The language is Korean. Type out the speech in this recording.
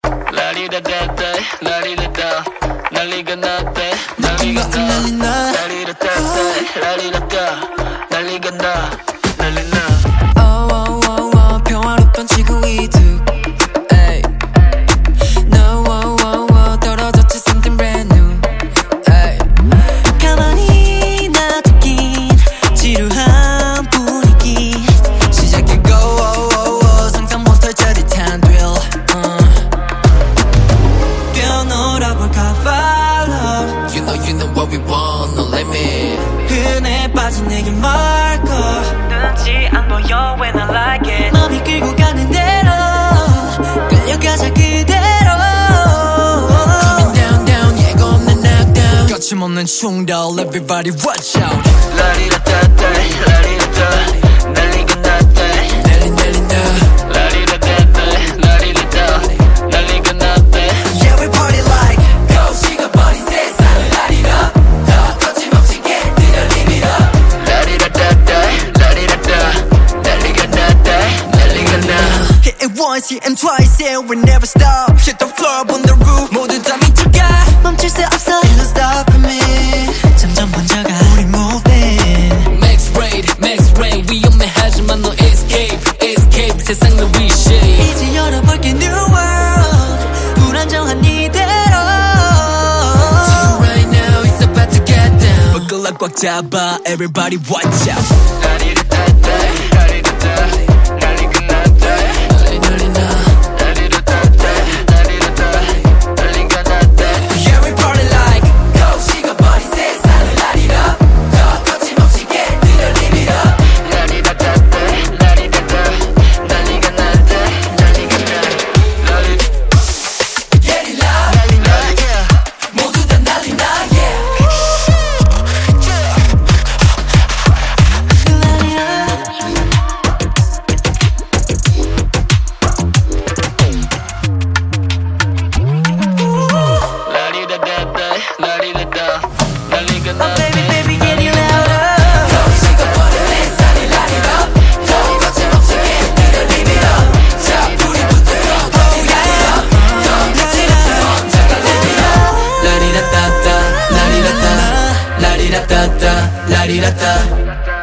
라리라따따 라리라따 난리가 났대 난리가 나 라리라따따 라리라따 난리가 나 난리 나 평화롭던 지구 이득 No 떨어졌지 something brand new 가만히 놔두긴 지루한 분위기 시작해 go 상상 못할 짜릿한 thrill 뛰어놀아볼까 follow You know what we want, no limit 흔해 빠진 내게 말걸 눈치 안 보여 when I like it 맘이 끌고 가는 대로 끌려가자 그대로 Coming down down 예고 없는 knockdown 거침없는 충돌 everybody watch out 라리라따따 라리라따 난리가 났대 난리 난리 나 라리라따따 라리라따 난리가 났대 Yeah we party like go 식어버린 세상을 light it up 더 거침없이 get to the limit up 라리라따따 라리라따 난리가 났대 난리가 나 Hit it once, hit and twice, yeah, we never stop Hit the floor up on the roof, 모두 다 미쳐가 멈출 수 없어, ain't no stopping me 점점 번져가, 우리 moving Max rain 위험해하지만 너 escape 세상을 reshape 이제 열어볼게 new world 불안정한 이대로 Right now it's about to get down 부글락 꽉 잡아 everybody watch out 라리라따따 라리라따 난리가 났대 난리 난리 나 라리라따따 라리라따 난리가 났대 Yeah we party like go 식어버린 세상을 light it up 더 거침없이 get to the limit up 라리라따따 라리라따 난리가 났대 난리가 나 라리 Get it loud 난리 나 yeah 모두 다 난리 나 yeah 라리라따따 라리라따 난리가 Oh baby, 났대 baby, get it louder go 식어버린 세상을 light it up 더 거침없이 get to the limit up 자 불이 붙어서 go light it up 더 거침없이 혼자가 live it up 라리라따따 라리라따 라리라따따 라리라따